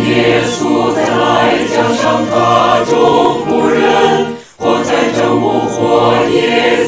耶稣再来将伤他众仆人，或在正午或夜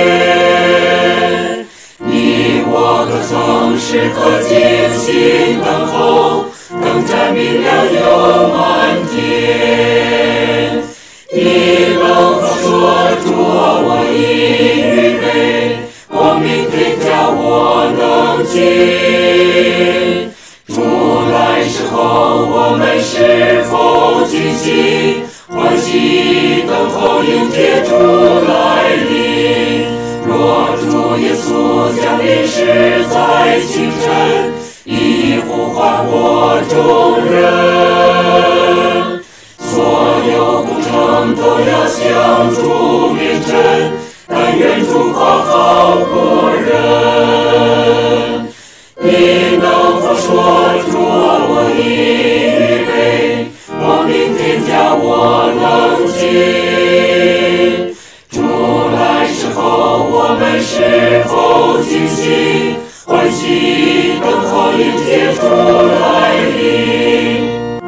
间。你我可曾时刻静心等候，灯盏明亮又满天。你能否说主啊，我已预备，光明天叫我能进。主来时候，我们是否尽心欢喜等候迎接主来临？若主耶稣降临时在清晨，一呼唤我众人，所有工程都要向主面陈，但愿主夸好仆人。你能否说主啊，我已预备，光明天叫我能进。主来时候，我们是否尽心欢喜等候迎接主来临？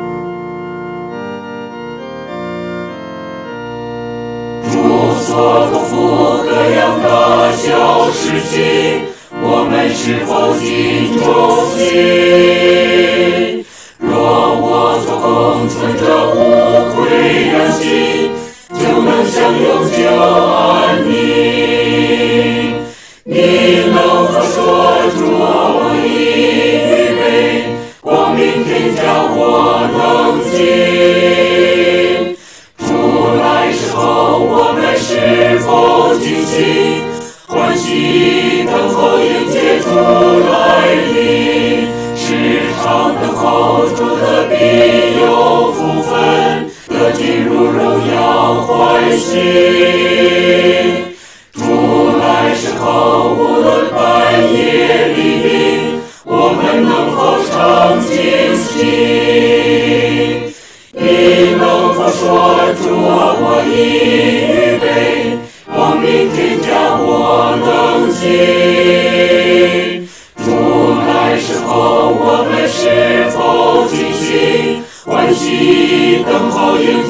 主所托付各样大小事情，我们是否尽忠心？若我做工存着无愧良心，就能享永久安宁。你能否说主啊，我已预备，光明天叫我能进。主来时候，我们是否尽心欢喜等候迎接主来临？时常等候主的必有福分，得进入荣耀欢喜。主来时候，无论半夜黎明，我们能否常尽心？你能否说主啊，我已预备，光明天叫我能进。主来时候，我们是否尽心欢喜等候迎